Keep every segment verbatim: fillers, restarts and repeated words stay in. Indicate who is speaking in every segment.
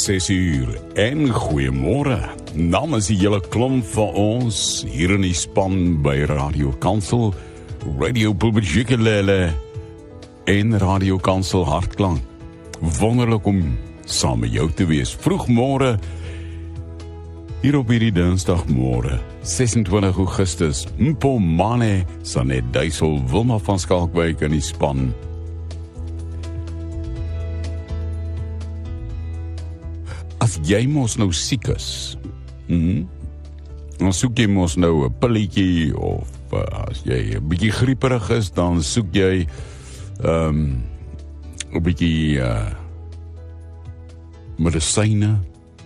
Speaker 1: ses uur en goeiemôre. Namens die hele klomp van ons hier in die span by Radio Kansel, Radio Publiekelele en Radio Kansel Hartklank. Wonderlik om saam met jou te wees. Vroegmôre hier op hierdie dinsdagmôre, ses en twintig Augustus. Mpo Mane, Sanet Duisel, Wilma van Skalkwyk in die span. As jy mos nou siek is, mm, dan soek jy mos nou 'n pilletjie, of uh, as jy 'n bietjie grieperig is, dan soek jy um, 'n bietjie uh, medisyne.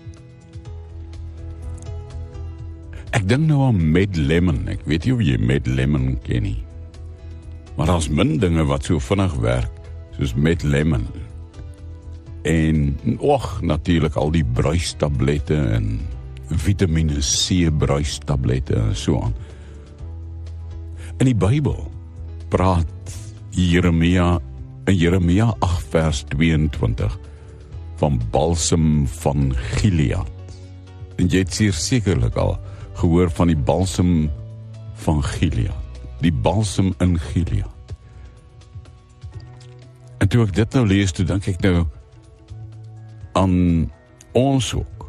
Speaker 1: Ek dink nou aan Med Lemon. Ek weet nie of jy Med Lemon ken nie. Maar daar's min dinge wat so vinnig werk soos Med Lemon. En, och, natuurlijk al die bruistablette en vitamine C bruistablette en so aan. In die Bybel praat Jeremia in Jeremia agt vers tweeëntwintig van balsem van Gilead. En jy het hier sekerlik al gehoor van die balsem van Gilead. Die balsem in Gilead. En toe ek dit nou lees, toe dink ek nou aan ons ook.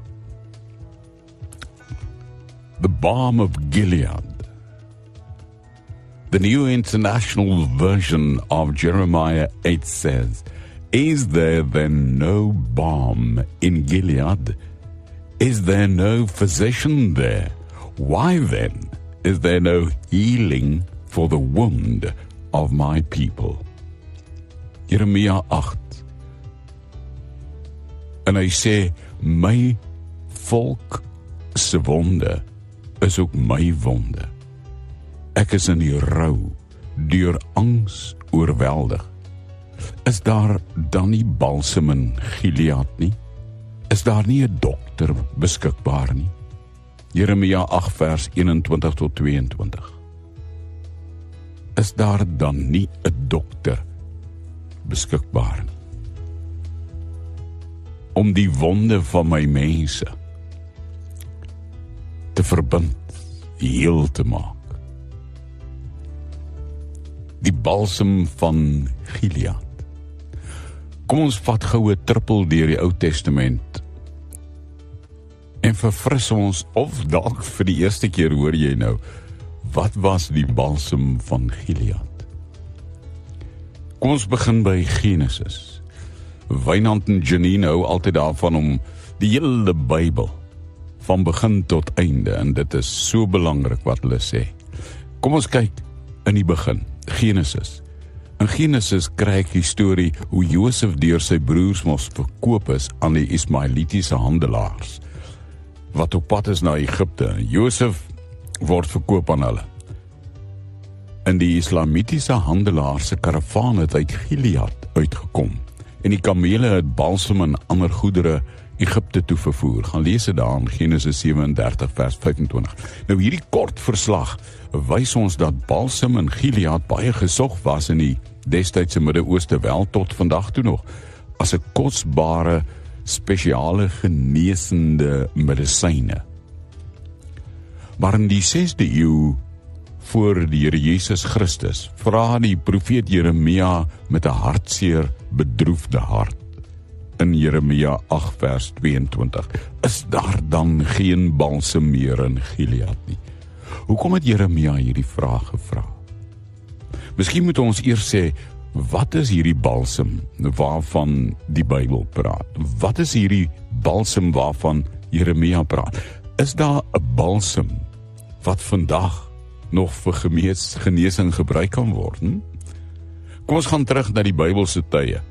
Speaker 1: The Balm of Gilead. The New International Version of Jeremiah eight says, Is there then no balm in Gilead? Is there no physician there? Why then is there no healing for the wound of my people? Jeremia agt. En hy sê, my volk se wonde is ook my wonde. Ek is in die rou, deur angs oorweldig. Is daar dan nie balsem in Gilead nie? Is daar nie 'n dokter beskikbaar nie? Jeremia agt vers eenentwintig tot tweeëntwintig. Is daar dan nie 'n dokter beskikbaar nie? Om die wonde van my mense te verbind, heel te maak. Die balsem van Gilead. Kom ons vat gou 'n trippel deur die Ou Testament en verfris ons, of dalk vir die eerste keer hoor jy nou, wat was die balsem van Gilead? Kom ons begin by Genesis. Wynand en Janine hou altyd daarvan om die hele Bybel van begin tot einde, en dit is so belangrik wat hulle sê. Kom ons kyk in die begin, Genesis. In Genesis kry ek die storie hoe Josef deur sy broers mos verkoop is aan die Ismaelitiese handelaars, wat op pad is na Egipte. Josef word verkoop aan hulle. In die Islamitiese handelaars se karavaan het uit Gilead uitgekom, en die kamele het balsem en ander goedere Egipte toe vervoer. Gaan lees dit daar in Genesis sewe en dertig vers vyf en twintig. Nou hierdie kort verslag wys ons dat balsem in Gilead baie gesog was in die destydse Midde-Ooste, wel tot vandag toe nog, as 'n kosbare spesiale genesende medisyne. Maar in die sesde eeu voor die Here Jesus Christus vra die profeet Jeremia met 'n hartseer bedroefde hart in Jeremia agt vers tweeëntwintig, is daar dan geen balsem meer in Gilead nie? Hoekom het Jeremia hierdie vraag gevra? Miskien moet ons eers sê, wat is hierdie balsem waarvan die Bybel praat? Wat is hierdie balsem waarvan Jeremia praat? Is daar 'n balsem wat vandag nog vir genees, genesing gebruik kan word? Hm? Kom ons gaan terug na die Bybelse tye.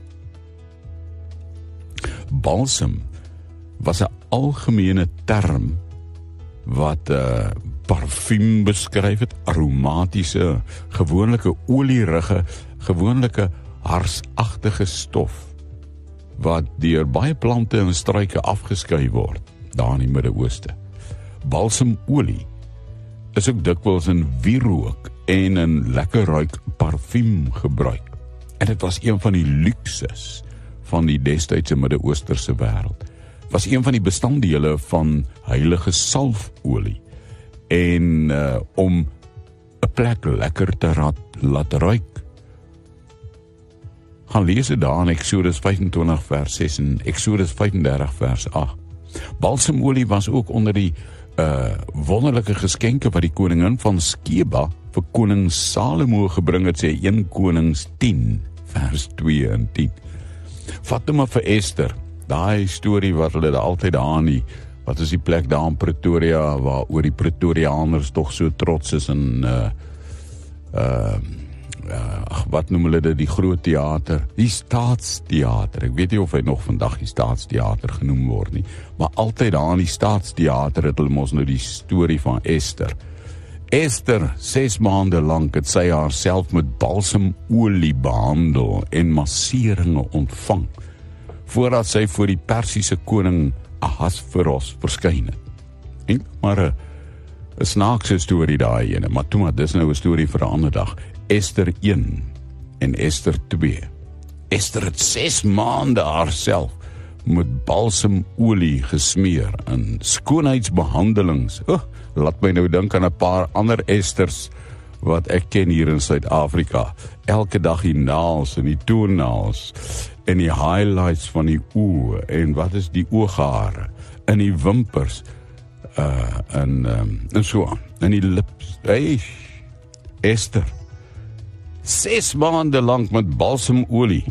Speaker 1: Balsem was 'n algemene term wat uh, parfuum beskryf het, aromatiese, gewoonlike olierige, gewoonlike harsagtige stof wat deur baie plante en struike afgeskei word daar in die Midde-Ooste. Balsemolie is ook dikwels in wierook en in lekker ruik parfuum gebruik. En dit was een van die lukses van die destydse Midde-Oosterse wêreld. was een van die bestanddele van heilige salfolie. En uh, om 'n plek lekker te rat, laat ruik. Gaan lees dit daar in Eksodus vyf-en-twintig vers ses en Eksodus vyf-en-dertig vers agt. Balsemolie was ook onder die uh, wonderlike geskenke wat die koningin van Skeba vir koning Salomo gebring het, sê een Konings tien vers twee en tien. Vat nou maar vir Esther, daai storie wat hulle altyd daar in die, wat is die plek daar in Pretoria, waar oor die Pretoriaaners toch so trots is en uh, uh, uh, ach, wat noem hulle dit, die groot theater, die Staatstheater, ek weet nie of hy nog vandag die Staatstheater genoem word nie, maar altyd daar in die Staatstheater het hulle mos nou die storie van Esther. Esther, ses maande lang het sy haarself met balsemolie behandel en masseringe ontvang, voordat sy voor die Persiese koning Ahasveros verskyn het. En maar 'n 'n snaakse storie daai ene, maar toe maar, dis nou 'n storie vir 'n ander dag. Esther een en Esther twee. Esther het ses maande haarself met balsemolie gesmeer en skoonheidsbehandelings. Oh, laat my nou dink aan 'n paar ander Esters wat ek ken hier in Suid-Afrika. Elke dag die naels en die toenaels en die highlights van die oë en wat is die ooghare en die wimpers uh, en, um, en so aan. En die lips. Hey, Esther. Ses maande lang met balsemolie.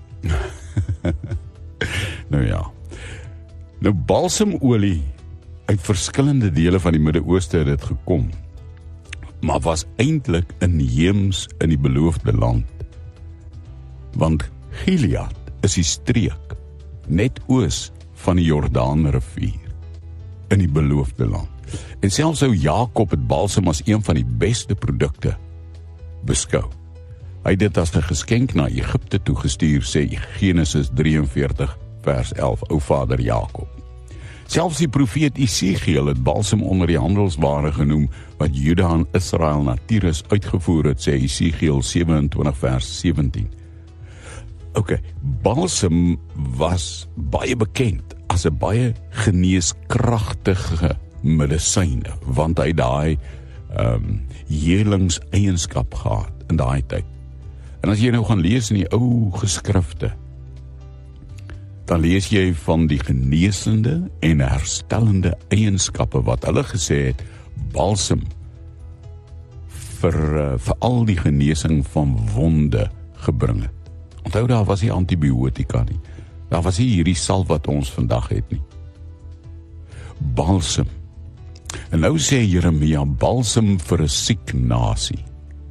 Speaker 1: Nou ja. Nou balsemolie uit verskillende dele van die Midde-Ooste het dit gekom, maar was eintlik inheems in die beloofde land. Want Gilead is die streek net oos van die Jordaanrivier in die beloofde land. En selfs ou Jakob het balsem as een van die beste produkte beskou. Hy het dit as 'n geskenk na Egipte toegestuur, sê Genesis drieënveertig vers elf, ou vader Jakob. Selfs die profeet Esegiel het balsem onder die handelsware genoem wat Juda en Israel na Tyrus uitgevoer het, sê Esegiel sewe-en-twintig vers sewentien. Ok, balsem was baie bekend as 'n baie geneeskragtige medisyne, want hy daai um, helingseienskap gehad in daai tyd. En as jy nou gaan lees in die ou geskrifte, dan lees jy van die genesende en herstellende eienskappe wat hulle gesê het, balsem vir, uh, vir al die genesing van wonde gebring het. Onthou, daar was nie antibiotika nie. Daar was nie hierdie salf wat ons vandag het nie. Balsem. En nou sê Jeremia, balsem vir 'n siek nasie.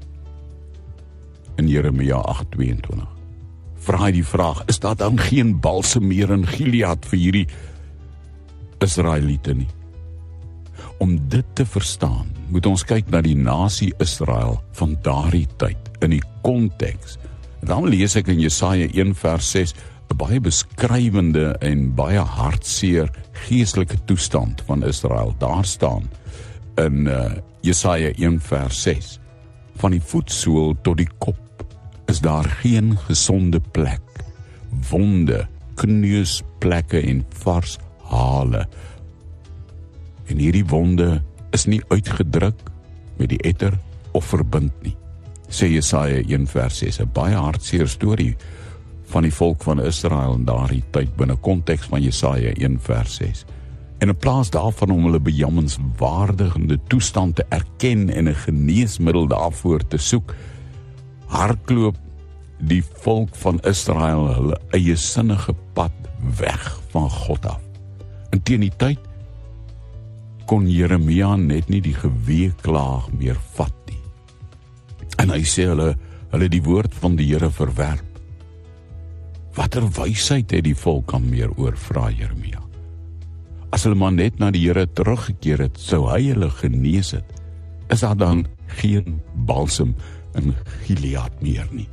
Speaker 1: In Jeremia agt tweeëntwintig. Vra hy die vraag, is daar dan geen balsem meer in Gilead vir hierdie Israeliete nie? Om dit te verstaan, moet ons kyk na die nasie Israel van daardie tyd, in die konteks. Dan lees ek in Jesaja een vers ses, 'n baie beskrywende en baie hartseer geestelike toestand van Israel. Daar staan in uh, Jesaja een vers ses, van die voetsool tot die kop is daar geen gesonde plek, wonde, kneusplekke en vars hale. En hierdie wonde is nie uitgedruk met die etter of verbind nie, sê Jesaja een vers ses, 'n baie hartseer storie van die volk van Israel in daardie tyd binne konteks van Jesaja een vers ses. En in plaas daarvan om hulle bejammenswaardigende toestand te erken en 'n geneesmiddel daarvoor te soek, hardloop die volk van Israel hulle eie sinnige pad weg van God af. En teen die tyd kon Jeremia net nie die geweeklaag meer vat nie. En hy sê hulle, hulle die woord van die Here verwerp. Watter wysheid het die volk aan meer oor, vra Jeremia? As hulle maar net na die Here teruggekeer het, sou hy hulle genees het. Is daar dan geen balsem in Gilead meer nie?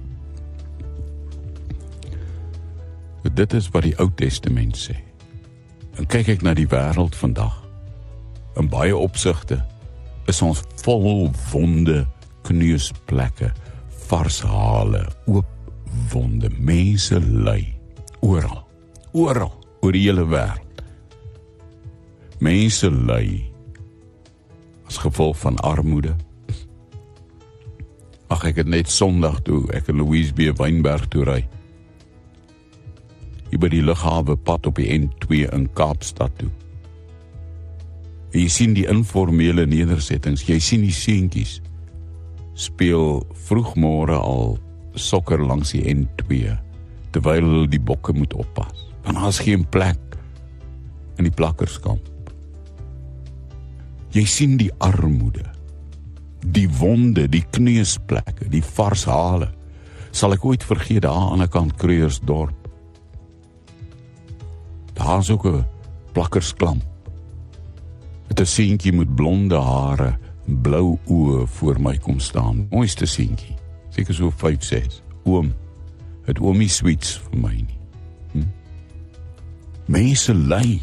Speaker 1: Dit is wat die Ou Testament sê. En kyk ek na die wêreld vandag, in baie opsigte is ons vol wonde, kneusplekke, vars hale, oop wonde, mense ly, oral, oral, oor die hele wêreld. Mense ly as gevolg van armoede. Ag, ek het net Sondag toe, ek en Louise B. Wynberg toe ry. Hier by die lughawe pad op die N twee in Kaapstad toe. En jy sien die informele nedersettings, jy sien die seentjies speel vroegmôre al sokker langs die N twee, terwyl hulle die bokke moet oppas. Want daar is geen plek in die plakkerskamp. Jy sien die armoede, die wonde, die kneusplekke, die vars hale. Sal ek ooit vergeet daar aan die kant Kruiersdorp. Daar is ook 'n plakkersklamp. Met 'n seentjie met blonde hare, blou oë voor my kom staan. Mooiste seentjie, seker so vyf ses. Oom, het oomie sweets vir my nie. Hm? Mense ly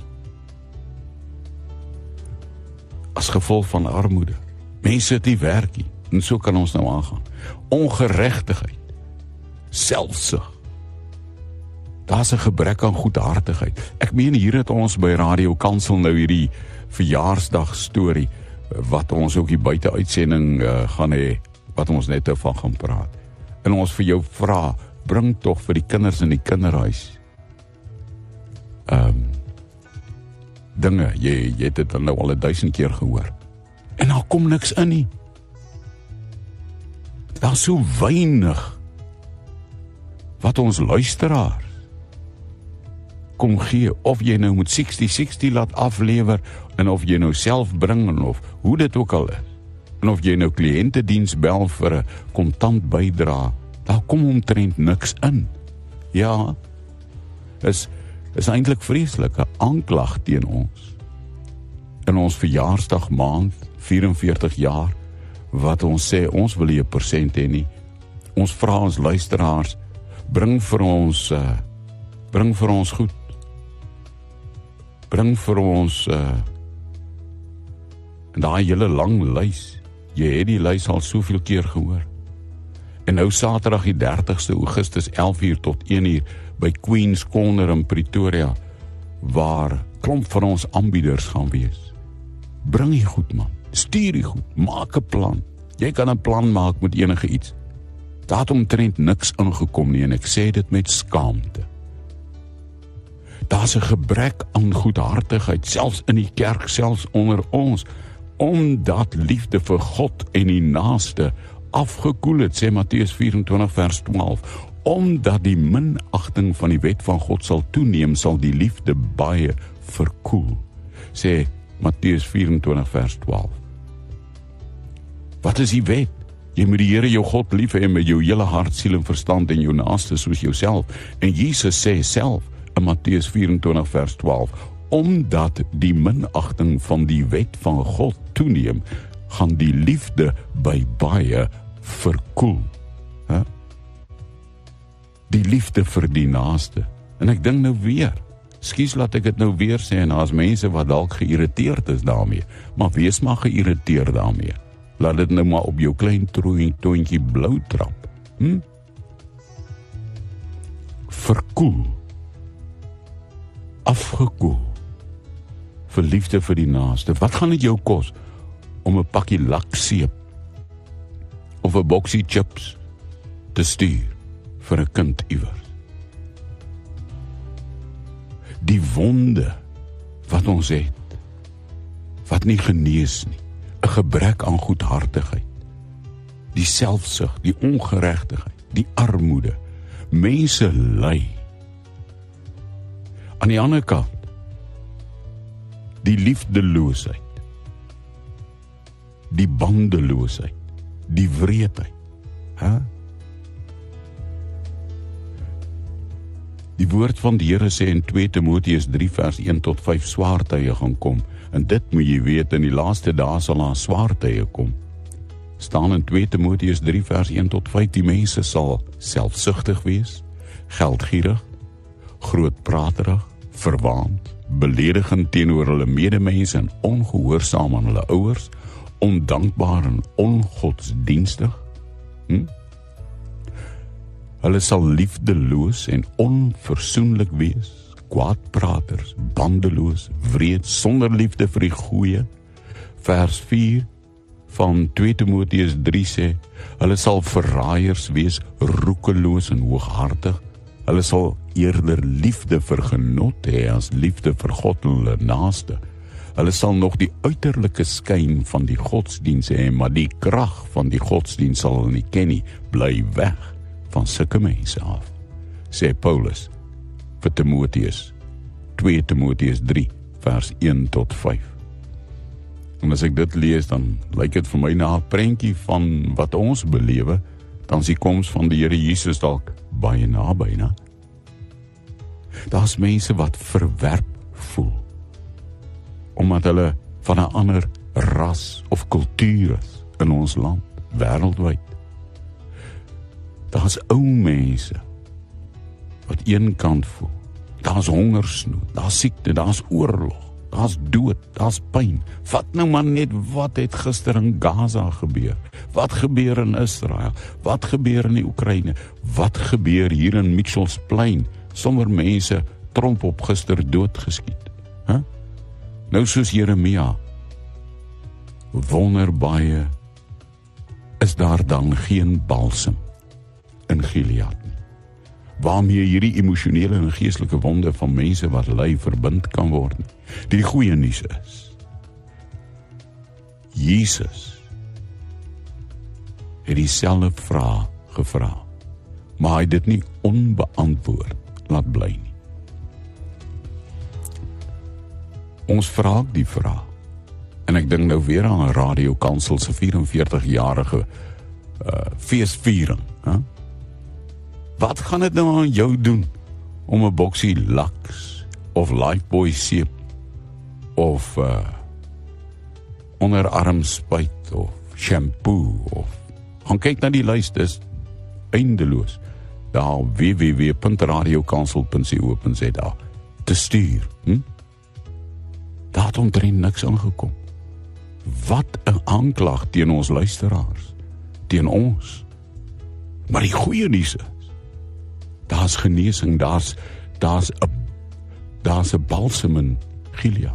Speaker 1: as gevolg van armoede. Mense het nie werk nie, en so kan ons nou aangaan. Ongeregtigheid, selfsug. Daar's 'n gebrek aan goedhartigheid. Ek meen hier het ons by Radio Kansel nou hierdie verjaarsdag storie, wat ons ook hier buite uitsending uh, gaan hê, wat ons net van gaan praat. En ons vir jou vra, bring tog vir die kinders in die kinderhuis um, dinge, jy, jy het dit nou al 'n duisend keer gehoor. En daar kom niks in nie. Daar is so weinig wat ons luisteraars kom gee, of jy nou moet sixty sixty laat aflewer, en of jy nou self bring, en of hoe dit ook al is, en of jy nou kliëntediens bel vir 'n kontant bydra, daar kom omtrent niks in. Ja, is, is eintlik vreeslike aanklag teen ons. In ons verjaarsdag maand, vierenveertig jaar, wat ons sê, ons wil nie 'n persent hê nie. Ons vra ons luisteraars, bring vir ons, uh, bring vir ons goed. Bring vir ons, uh, en daai hele lang lys, jy het die lys al soveel keer gehoor. En nou Saterdag die dertigste Augustus, elf uur tot een uur, by Queen's Corner in Pretoria, waar klomp van ons aanbieders gaan wees. Bring die goed, man. Stuur die goed. Maak 'n plan. Jy kan 'n plan maak met enige iets. Daar het omtrent niks ingekom nie, en ek sê dit met skaamte. Daar's 'n gebrek aan goedhartigheid, selfs in die kerk, selfs onder ons, omdat liefde vir God en die naaste afgekoel het, sê Matteus vyf-en-twintig vers twaalf. Omdat die minagting van die wet van God sal toeneem, sal die liefde baie verkoel, sê Matteus vyf-en-twintig vers twaalf. Wat is die wet? Jy moet die Here jou God lief hê met jou hele hart, siel en verstand, en jou naaste soos jouself. En Jesus sê self in Matteus vyf-en-twintig vers twaalf, omdat die minagting van die wet van God toeneem, gaan die liefde by baie verkoel. Huh? Die liefde vir die naaste. En ek dink nou weer, skus laat ek dit nou weer sê, en daar's mense wat dalk geïrriteerd is daarmee, maar wees maar geïrriteerd daarmee. Laat dit nou maar op jou klein toontjie blou trap. Hm? Verkoel. Afgekoel. Vir liefde vir die naaste. Wat gaan dit jou kos om 'n pakkie lakseep of 'n boksie chips te stuur vir 'n kind iewers? Die wonde wat ons het, wat nie genees nie, 'n gebrek aan goedhartigheid, die selfsug, die ongeregtigheid, die armoede, mense ly. Aan die ander kant, die liefdeloosheid, die bandeloosheid, die wreedheid. Huh? Die woord van die Here sê in twee Timoteus drie vers een tot vyf, swaartye gaan kom. En dit moet jy weet, in die laaste dae sal daar swaartye kom. Staan in twee Timoteus drie vers een tot vyf, die mense sal selfsugtig wees, geldgierig, grootpraterig, verwaand, beledigend teenoor hulle medemense en ongehoorsaam aan hulle ouers, ondankbaar en ongodsdienstig. Hm? Hulle sal liefdeloos en onversoenlik wees, kwaadpraters, bandeloos, wreed, sonder liefde vir die goeie. Vers vier van twee Timoteus drie sê, hulle sal verraaiers wees, roekeloos en hooghartig. Hulle sal eerder liefde vir genot hê as liefde vir God en hulle naaste. Hulle sal nog die uiterlike skyn van die godsdiens hê, maar die krag van die godsdiens sal hulle nie ken nie. Bly weg van sulke mense af, sê Paulus vir Timoteus, twee Timoteus drie, vers een tot vyf. En as ek dit lees, dan lyk dit vir my na 'n prentjie van wat ons belewe, dan is die koms van die Here Jesus dalk baie naby, né? Daar's mense wat verwerp voel, omdat hulle van 'n ander ras of kultuur is in ons land, wêreldwyd. Daar's ou mense wat een kant voel. Daar's hongersnood, daar's siekte, daar's oorlog, daar's dood, daar's pyn. Vat nou maar net wat het gister in Gaza gebeur. Wat gebeur in Israel? Wat gebeur in die Oekraïne? Wat gebeur hier in Mitchells Plain? Sommer mense tromp op gister doodgeskiet. Huh? Nou soos Jeremia, wonder baie, is daar dan geen balsem in Gilead nie, waarmee hierdie emosionele en geestelike wonde van mense wat ly verbind kan word nie. Die goeie nuus is, Jesus het dieselfde vraag gevra, maar hy het dit nie onbeantwoord laat bly nie. Ons vra die vraag, en ek dink nou weer aan 'n Radio Kansel se vyf en veertig-jarige uh, feesviering. Huh? Wat gaan dit nou aan jou doen om 'n boksie laks of Lifebuoy seep of uh, onderarmspuit of shampoo of gaan kyk na die lys, dis eindeloos. Daar w w w punt radio kansel punt co punt za te stuur. Hm? Daar het omtrent niks aangekom. Wat 'n aanklag teen ons luisteraars, teen ons. Maar die goeie nuus is, daar's genesing, daar's daar's 'n daar's 'n balsem in Gilead.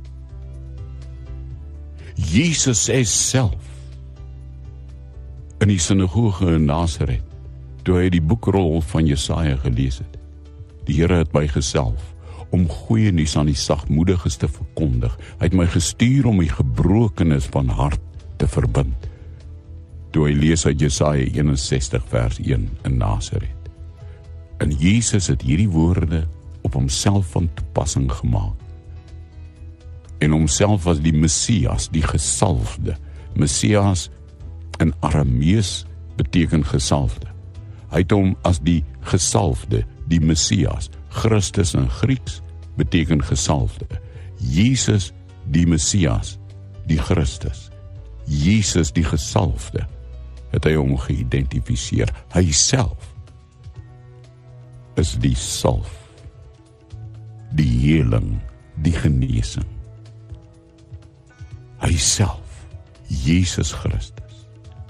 Speaker 1: Jesus sê self in die sinagoge in Nasaret, toe hy die boekrol van Jesaja gelees het, die Here het my gesalf om goeie nuus aan die sagmoediges te verkondig. Hy het my gestuur om die gebrokenes van hart te verbind. Toe hy lees uit Jesaja eenensestig vers een in Nasaret. En Jesus het hierdie woorde op homself van toepassing gemaak. En homself as die Messias, die gesalfde. Messias in Aramees beteken gesalfde. Hy het hom as die gesalfde, die Messias. Christus in Grieks beteken gesalfde. Jesus die Messias, die Christus. Jesus die gesalfde, het hy hom geïdentifiseer. Hy self is die salf, die heling, die genesing. Hy self, Jesus Christus.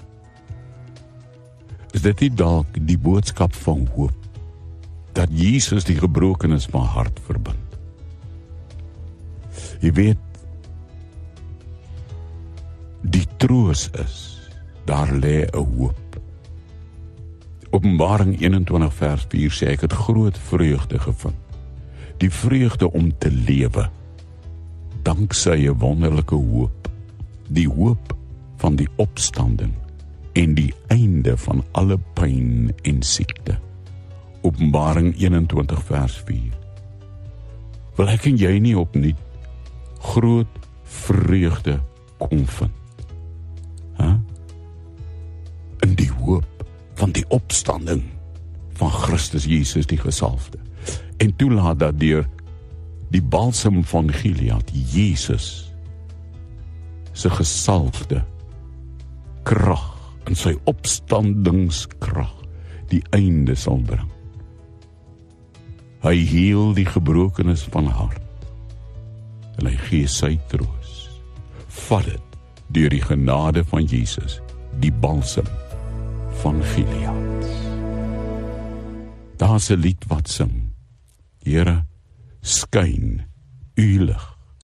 Speaker 1: Is dit nie dalk die boodskap van hoop, dat Jesus die gebrokenes van hart verbind? Jy weet, die troos is, daar lê 'n hoop. Openbaring eenentwintig vers vier sê, ek het groot vreugde gevind. Die vreugde om te lewe, danksy 'n wonderlike hoop. Die hoop van die opstanding en die einde van alle pyn en siekte. Openbaring eenentwintig vers vier. Wil ek en jy nie opnuut groot vreugde kon vind? Huh? In die hoop van die opstanding van Christus Jesus die gesalfde. En toelaat dat deur die balsem van Gilead, Jesus se gesalfde krag en sy opstandingskrag die einde sal bring. Hy heel die gebrokenes van hart en hy gee sy troos. Vat dit deur die genade van Jesus, die balsem van Gilead. Daar's 'n lied wat sing, Here, skyn u lig.